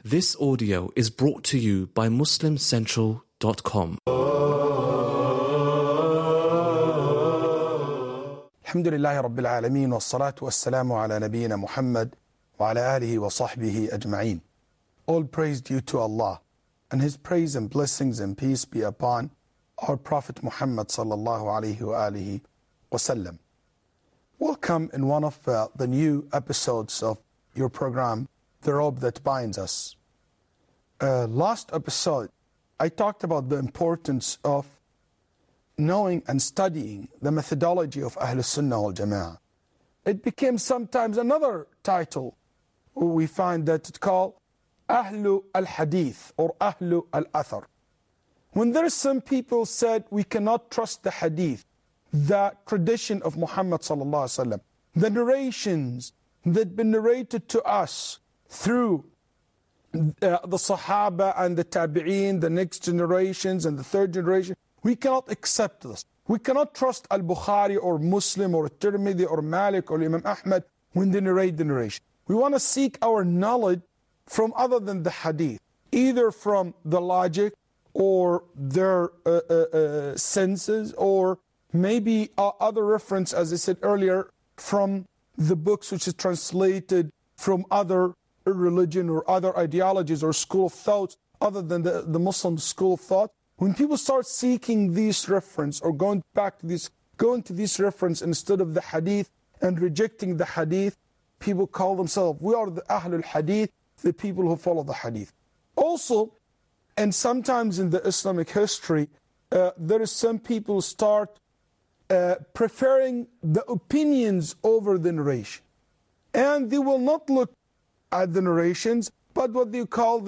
This audio is brought to you by MuslimCentral.com. الحمد لله رب العالمين والصلاة والسلام على نبينا محمد وعلى آله وصحبه أجمعين. All praise due to Allah, and His praise and blessings and peace be upon our Prophet Muhammad sallallahu alayhi wa alihi wasallam. Welcome in one of the new episodes of your program, The Rope That Binds Us. Last episode, I talked about the importance of knowing and studying the methodology of Ahlul Sunnah wal Jama'ah. It became sometimes another title. We find that it's called Ahlu al-Hadith or Ahlu al-Athar. When there's some people said we cannot trust the Hadith, the tradition of Muhammad sallallahu alaihi wasallam, the narrations that been narrated to us through the Sahaba and the Tabi'een, the next generations and the third generation, we cannot accept this. We cannot trust Al-Bukhari or Muslim or Tirmidhi or Malik or Imam Ahmad when they narrate the narration. We want to seek our knowledge from other than the Hadith, either from the logic or their senses, or maybe other reference, as I said earlier, from the books which is translated from other religion or other ideologies or school of thoughts other than the Muslim school of thought. When people start seeking these reference or going to this reference instead of the Hadith and rejecting the Hadith, people call themselves, we are the Ahlul Hadith, the people who follow the Hadith. Also, and sometimes in the Islamic history, there is some people start preferring the opinions over the narration. And they will not look at the narrations, but what they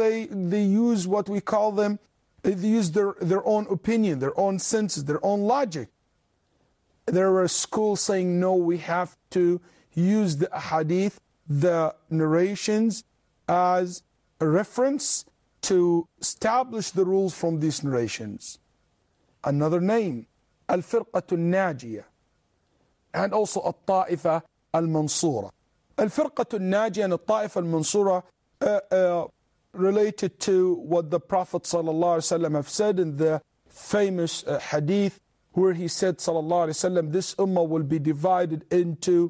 use what we call them, they use their own opinion, their own senses, their own logic. There are schools saying, no, we have to use the hadith, the narrations, as a reference to establish the rules from these narrations. Another name, Al-Firqatu Najiyah, and also Al-Ta'ifa Al-Mansura. Al-Firqatu Najiyah and Al-Ta'ifa Al-Mansura related to what the Prophet ﷺ have said in the famous hadith where he said ﷺ, this ummah will be divided into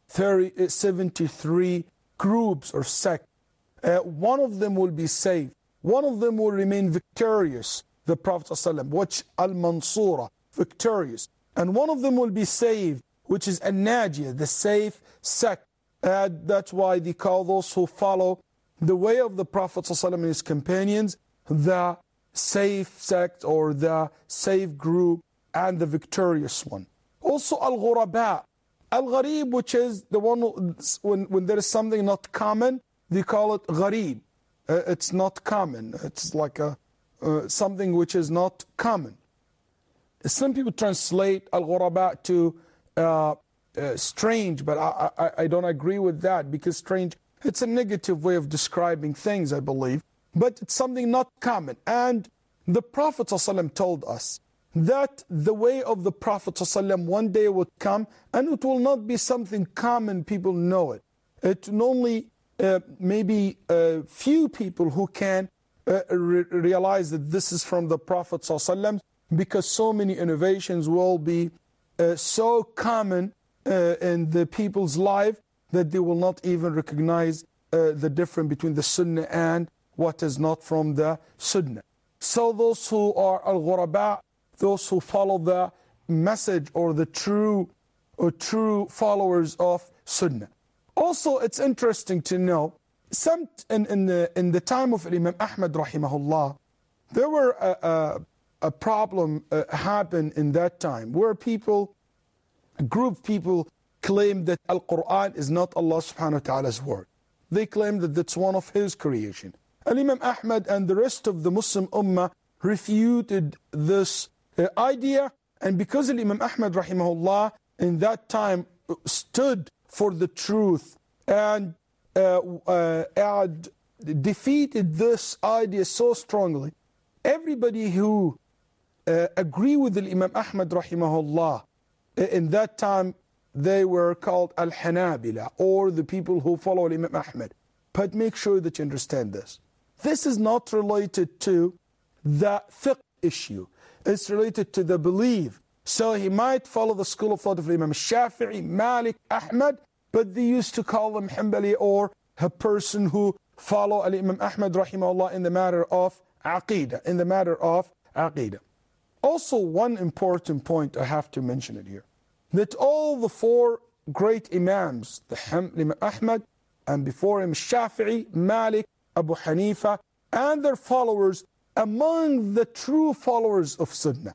73 groups or sects. One of them will be saved. One of them will remain victorious, the Prophet ﷺ, which Al-Mansura, victorious. And one of them will be saved, which is An-Najiyah, the safe sect. That's why they call those who follow the way of the Prophet ﷺ and his companions the safe sect or the safe group and the victorious one. Also Al-Ghuraba, Al-Gharib, which is the one when there is something not common, they call it Gharib. It's not common. It's like something which is not common. Some people translate Al-Ghuraba to strange, but I don't agree with that, because strange, it's a negative way of describing things, I believe, but it's something not common. And the Prophet ﷺ told us that the way of the Prophet ﷺ one day would come, and it will not be something common, people know it. It will only maybe few people who can realize that this is from the Prophet ﷺ, because so many innovations will be so common in the people's life that they will not even recognize the difference between the Sunnah and what is not from the Sunnah. So those who are Al-Ghuraba, those who follow the message or the true followers of Sunnah. Also, it's interesting to know, in the time of Imam Ahmad rahimahullah, there were a problem happened in that time where a group of people claimed that Al-Quran is not Allah subhanahu wa ta'ala's word. They claimed that that's one of His creation. And Imam Ahmad and the rest of the Muslim Ummah refuted this idea, and because Imam Ahmad rahimahullah in that time stood for the truth and defeated this idea so strongly, everybody who agree with Imam Ahmad rahimahullah in that time, they were called Al-Hanabila, or the people who follow Imam Ahmad. But make sure that you understand this. this is not related to the fiqh issue. It's related to the belief. So he might follow the school of thought of Imam Shafi'i, Malik, Ahmad, but they used to call him Hanbali, or a person who follow Imam Ahmad rahimahullah in the matter of Aqeedah. Also, one important point I have to mention it here, that all the four great Imams, the Imam Ahmad, and before him Shafi'i, Malik, Abu Hanifa, and their followers, among the true followers of Sunnah,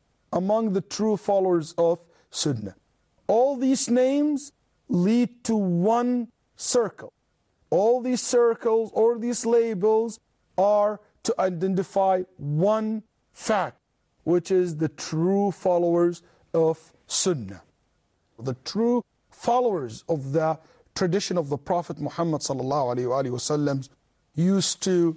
all these names lead to one circle. All these circles or these labels are to identify one fact, which is the true followers of Sunnah. The true followers of the tradition of the Prophet Muhammad sallallahu alaihi wasallam used to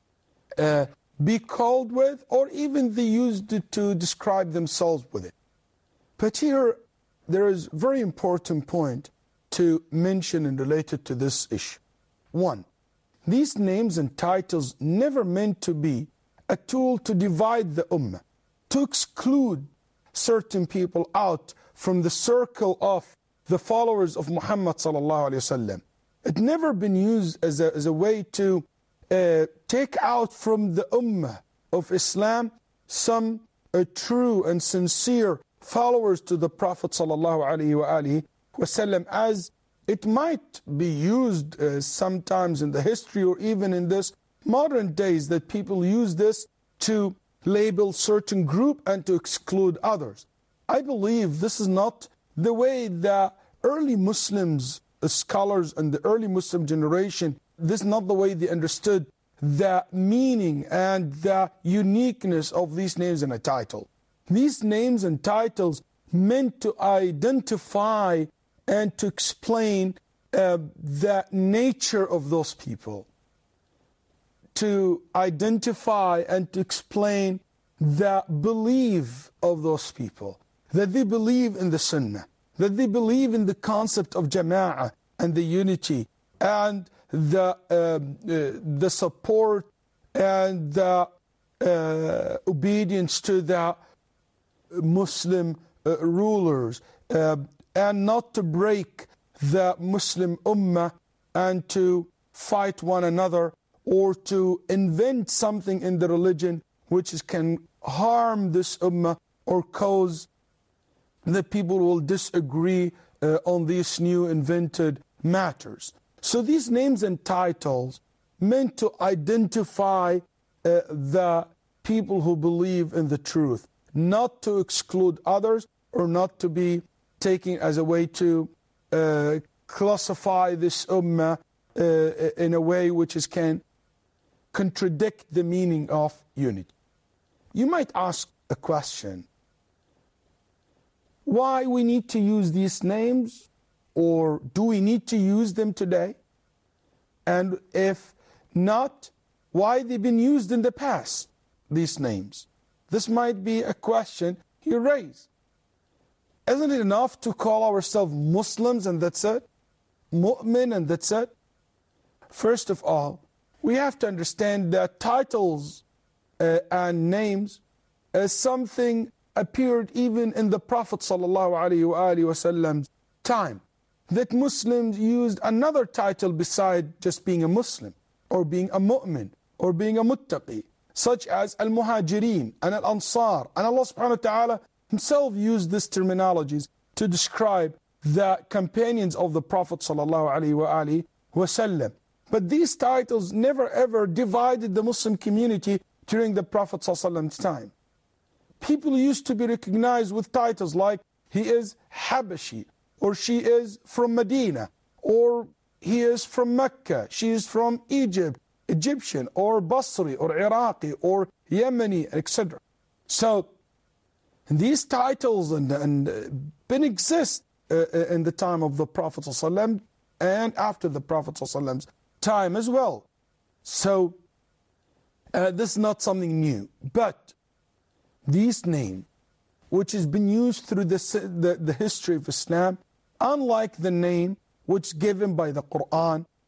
be called with, or even they used it to describe themselves with it. But here there is a very important point to mention and related to this issue. One, these names and titles never meant to be a tool to divide the ummah, to exclude certain people out from the circle of the followers of Muhammad sallallahu alaihi wasallam. It never been used as a way to take out from the ummah of Islam some true and sincere followers to the Prophet sallallahu alaihi wasallam, as it might be used sometimes in the history or even in this modern days, that people use this to label certain group and to exclude others. I believe this is not the way the early Muslims, scholars and the early Muslim generation, this is not the way they understood the meaning and the uniqueness of these names and a title. These names and titles meant to identify and to explain the nature of those people, to identify and to explain the belief of those people, that they believe in the Sunnah, that they believe in the concept of Jama'ah and the unity and the support and the obedience to the Muslim rulers, and not to break the Muslim ummah and to fight one another or to invent something in the religion which can harm this ummah or cause that people will disagree on these new invented matters. So these names and titles meant to identify the people who believe in the truth, not to exclude others or not to be taken as a way to classify this ummah in a way which can contradict the meaning of unity. You might ask a question, why we need to use these names, or do we need to use them today? And if not, why they've been used in the past, these names? This might be a question you raise. Isn't it enough to call ourselves Muslims and that's it? Mu'min and that's it? First of all, we have to understand that titles and names as something appeared even in the Prophet ﷺ's time. That Muslims used another title beside just being a Muslim or being a mu'min or being a muttaqi, such as al-muhajirin and al-ansar. And Allah subhanahu wa ta'ala himself used these terminologies to describe the companions of the Prophet sallallahu alaihi wasallam. But these titles never ever divided the Muslim community during the Prophet sallallahu alaihi wasallam's time. People used to be recognized with titles like he is Habashi, or she is from Medina, or he is from Mecca, she is from Egypt, Egyptian, or Basri, or Iraqi, or Yemeni, etc. So these titles and been exist in the time of the Prophet ﷺ and after the Prophet ﷺ's time as well. So this is not something new. But these names, which has been used through the history of Islam, unlike the name which is given by the Quran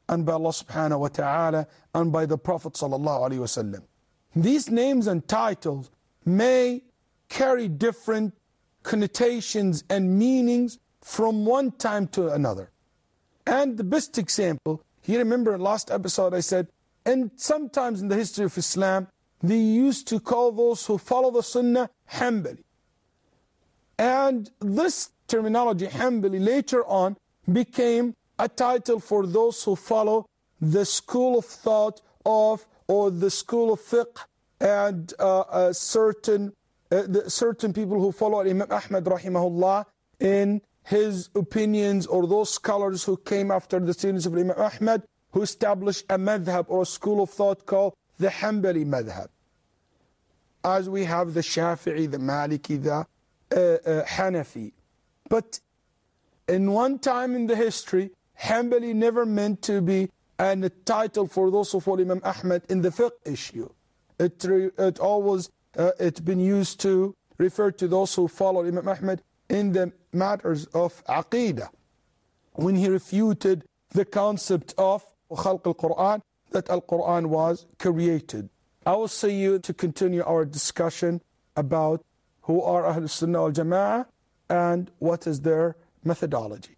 and by Allah subhanahu wa ta'ala and by the Prophet sallallahu alaihi wasallam. These names and titles may carry different connotations and meanings from one time to another. And the best example, you remember in last episode I said, and sometimes in the history of Islam, they used to call those who follow the Sunnah Hanbali. And this terminology, Hanbali, later on became a title for those who follow the school of thought of, or the school of fiqh, and certain people who follow Imam Ahmad rahimahullah in his opinions, or those scholars who came after the students of Imam Ahmad, who established a madhab or a school of thought called the Hanbali madhab. As we have the Shafi'i, the Maliki, the Hanafi. But in one time in the history, Hanbali never meant to be a title for those who follow Imam Ahmad in the fiqh issue. It always it's been used to refer to those who follow Imam Ahmad in the matters of Aqeedah, when he refuted the concept of Khalq al-Quran, that al-Quran was created. I will see you to continue our discussion about who are Ahl Sunnah wal Jama'ah and what is their methodology.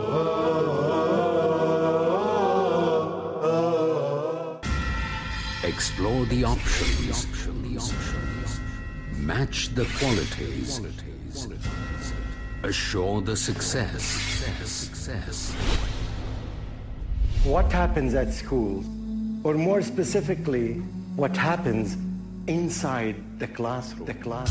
Explore the options. Match the qualities. Assure the success. What happens at school, or more specifically, what happens inside the classroom.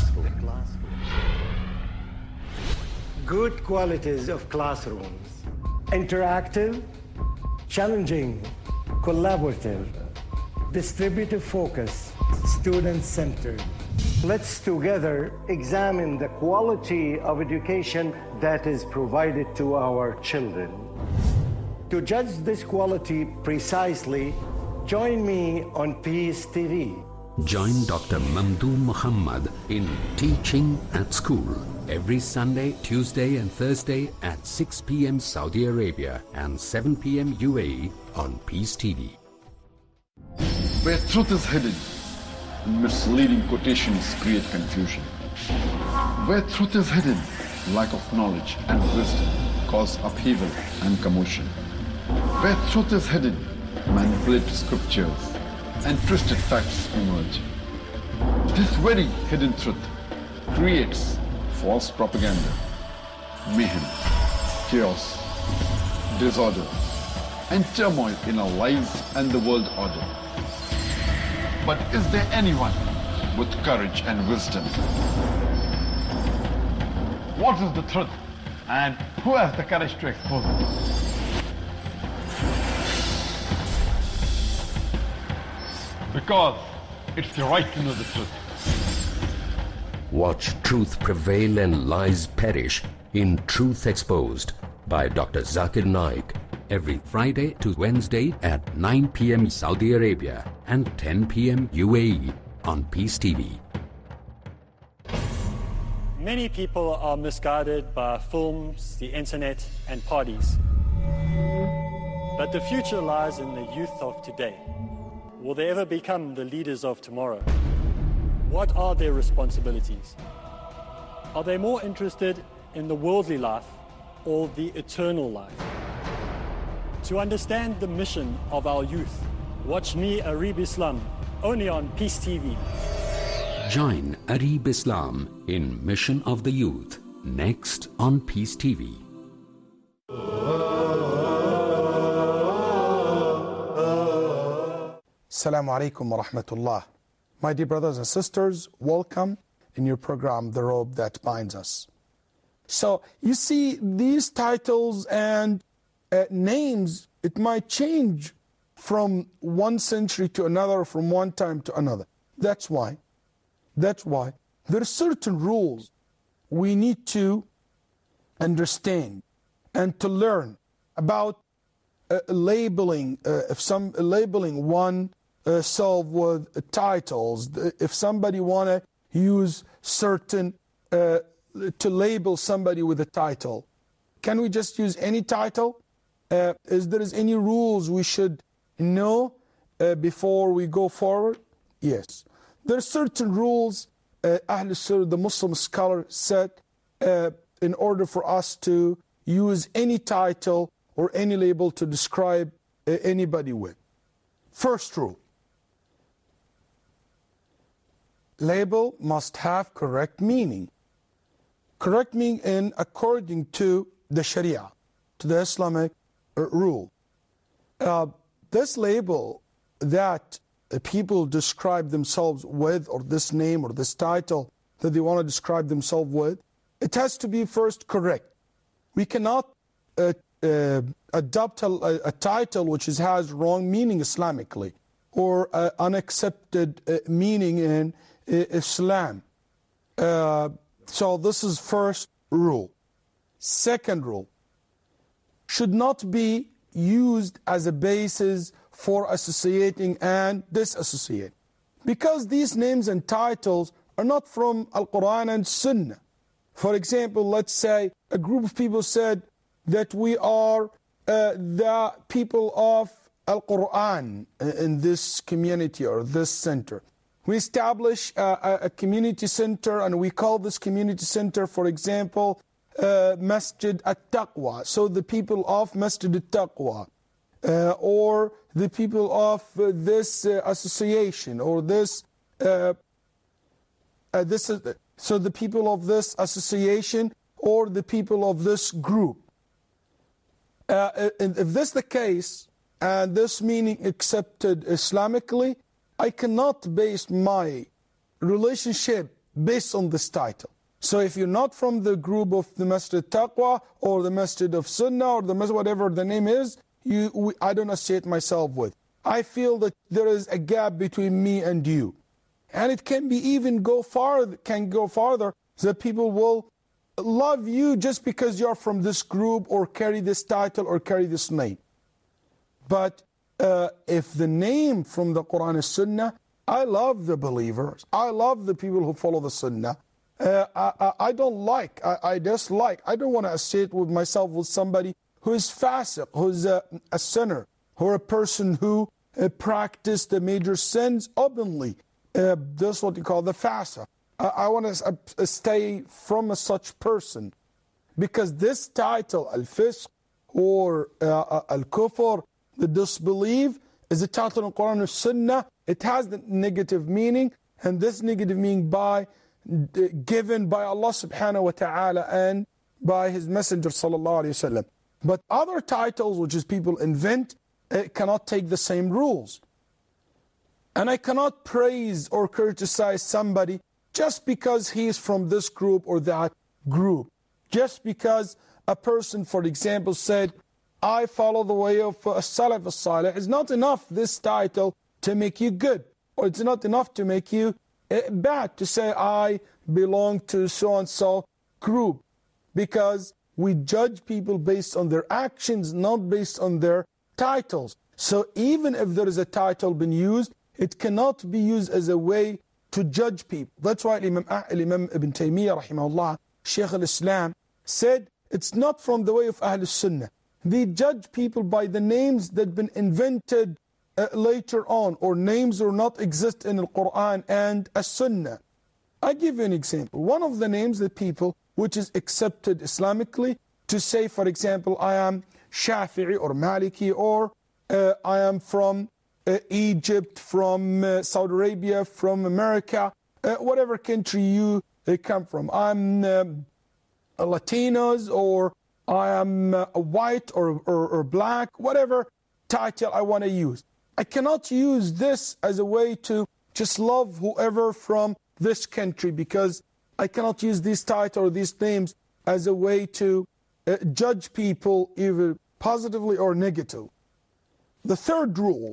Good qualities of classrooms: interactive, challenging, collaborative, distributive focus, student-centered. Let's together examine the quality of education that is provided to our children. To judge this quality precisely, join me on Peace TV. Join Dr. Mamdouh Muhammad in Teaching at School every Sunday, Tuesday and Thursday at 6 p.m. Saudi Arabia and 7 p.m. UAE on Peace TV. Where truth is hidden, misleading quotations create confusion. Where truth is hidden, lack of knowledge and wisdom cause upheaval and commotion. Where truth is hidden, manipulated scriptures and twisted facts emerge. This very hidden truth creates false propaganda, mayhem, chaos, disorder, and turmoil in our lives and the world order. But is there anyone with courage and wisdom? What is the truth, and who has the courage to expose it? Because it's the right to know the truth. Watch truth prevail and lies perish in Truth Exposed by Dr. Zakir Naik every Friday to Wednesday at 9 p.m. Saudi Arabia and 10 p.m. UAE on Peace TV. Many people are misguided by films, the internet, and parties. But the future lies in the youth of today. Will they ever become the leaders of tomorrow? What are their responsibilities? Are they more interested in the worldly life or the eternal life? To understand the mission of our youth, watch me, Arib Islam, only on Peace TV. Join Arib Islam in Mission of the Youth, next on Peace TV. Assalamu alaikum wa rahmatullah. My dear brothers and sisters, welcome in your program, The Robe That Binds Us. So, you see, these titles and names, it might change from one century to another, from one time to another. That's why there are certain rules we need to understand and to learn about labeling, labeling one self with titles. If somebody want to use certain, to label somebody with a title, can we just use any title? Is there any rules we should know before we go forward? Yes. There are certain rules Ahl Sunnah, the Muslim scholar, set in order for us to use any title or any label to describe anybody with. First rule: label must have correct meaning. Correct meaning according to the Sharia, to the Islamic rule. This label that people describe themselves with, or this name or this title that they want to describe themselves with, it has to be first correct. We cannot adopt a title which has wrong meaning Islamically, or unaccepted meaning in Islam. So this is first rule. Second rule: should not be used as a basis for associating and disassociating, because these names and titles are not from Al-Quran and Sunnah. For example, let's say a group of people said that we are the people of Al-Quran in this community or this center. We establish a community center, and we call this community center, for example, Masjid At-Taqwa. So the people of Masjid At-Taqwa, or the people of this association, or this, so the people of this association, or the people of this group. If this is the case, and this meaning accepted Islamically, I cannot base my relationship based on this title. So if you're not from the group of the Masjid Taqwa, or the Masjid of Sunnah, or the Masjid, whatever the name is, I don't associate myself with. I feel that there is a gap between me and you. And it can be even go farther, that people will love you just because you're from this group, or carry this title, or carry this name. But if the name from the Quran is Sunnah, I love the believers. I love the people who follow the Sunnah. I dislike. I don't want to associate with myself with somebody who is fasiq, who is a sinner, or a person who practiced the major sins openly. This is what you call the fasiq. I want to stay from such person, because this title, al-fisq, or al-kufr, the disbelief, is a title in Quran and Sunnah. It has the negative meaning, and this negative meaning given by Allah subhanahu wa ta'ala and by His Messenger sallallahu alayhi wa sallam. But other titles, which is people invent, cannot take the same rules. And I cannot praise or criticize somebody just because he is from this group or that group. Just because a person, for example, said, I follow the way of Salaf al-Salih, is not enough, this title, to make you good. Or it's not enough to make you bad, to say I belong to so-and-so group. Because we judge people based on their actions, not based on their titles. So even if there is a title being used, it cannot be used as a way to judge people. That's why Imam Ibn Taymiyyah, rahimahullah, Shaykh al-Islam, said it's not from the way of Ahl Sunnah. They judge people by the names that have been invented later on, or names that do not exist in the Quran and As-Sunnah. I give you an example. One of the names that people, which is accepted Islamically, to say, for example, I am Shafi'i or Maliki, or I am from Egypt, from Saudi Arabia, from America, whatever country you come from. I'm Latinos, or I am white or black, whatever title I want to use. I cannot use this as a way to just love whoever from this country, because I cannot use this title or these names as a way to judge people either positively or negatively. The third rule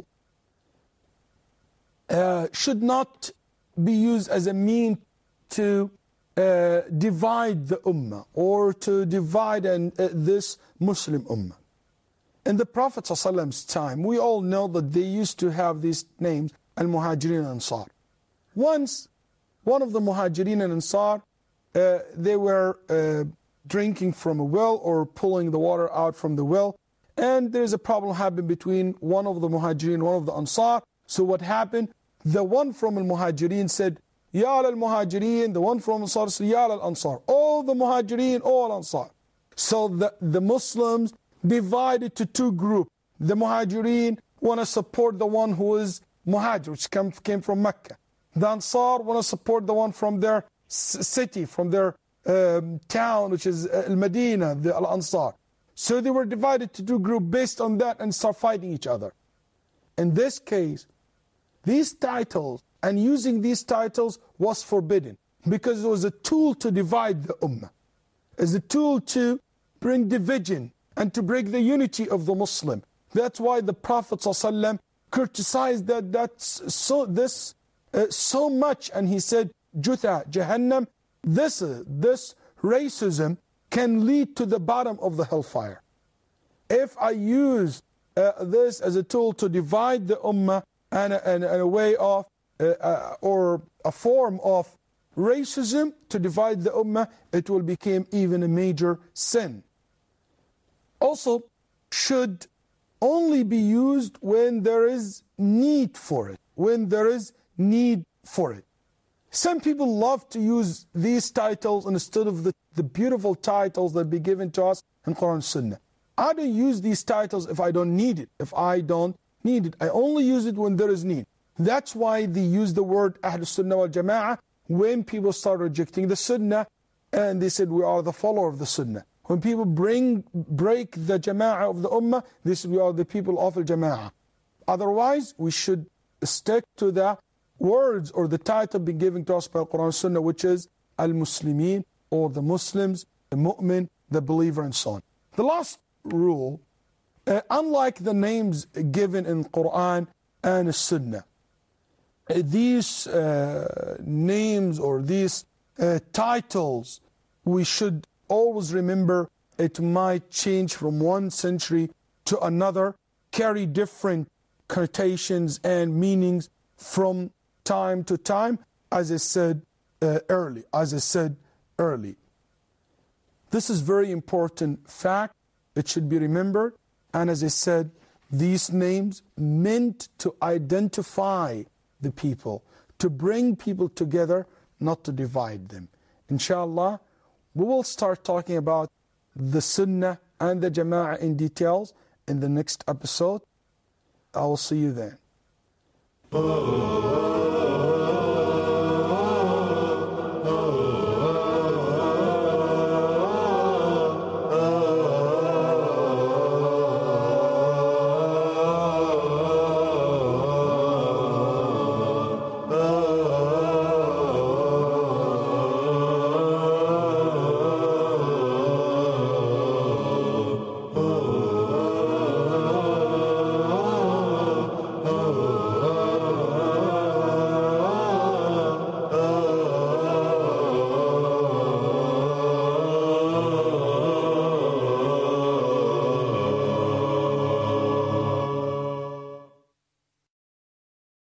should not be used as a mean to divide the ummah, or to divide this Muslim ummah. In the Prophet ﷺ's time, we all know that they used to have these names, Al-Muhajirin and Ansar. Once, one of the Muhajirin and Ansar, they were drinking from a well, or pulling the water out from the well, and there's a problem happened between one of the Muhajirin and one of the Ansar. So what happened? The one from al-Muhajirin said, Ya al-Muhajirin, the one from Ansar said, Ya al-Ansar. All the Muhajirin, all Ansar. So the Muslims divided to two groups. The Muhajirin want to support the one who is Muhajir, which came from Mecca. The Ansar want to support the one from their city, from their town, which is Al-Madinah, the Al-Ansar. So they were divided to two groups based on that and start fighting each other. In this case, these titles and using these titles was forbidden because it was a tool to divide the ummah. It's a tool to bring division and to break the unity of the Muslim. That's why the Prophet ﷺ criticized that's so much, and he said, Jutha, Jahannam, this racism can lead to the bottom of the hellfire. If I use this as a tool to divide the ummah and a way of, or a form of racism to divide the ummah, it will become even a major sin. Also, should only be used when there is need for it. When there is need for it. Some people love to use these titles instead of the beautiful titles that be given to us in Quran and Sunnah. I don't use these titles if I don't need it. If I don't need it, I only use it when there is need. That's why they use the word Ahl Sunnah wal Jama'ah when people start rejecting the Sunnah and they said we are the follower of the Sunnah. When people break the Jama'ah of the Ummah, they said we are the people of the Jama'ah. Otherwise, we should stick to the words or the title being given to us by Quran and Sunnah, which is Al-Muslimin, or the Muslims, the Mu'min, the believer, and so on. The last rule, unlike the names given in Quran and Sunnah, these names or these titles, we should always remember it might change from one century to another, carry different connotations and meanings from time to time, as I said early. This is very important fact. It should be remembered. And as I said, these names meant to identify the people, to bring people together, not to divide them. Inshallah, we will start talking about the Sunnah and the Jama'ah in details in the next episode. I will see you then.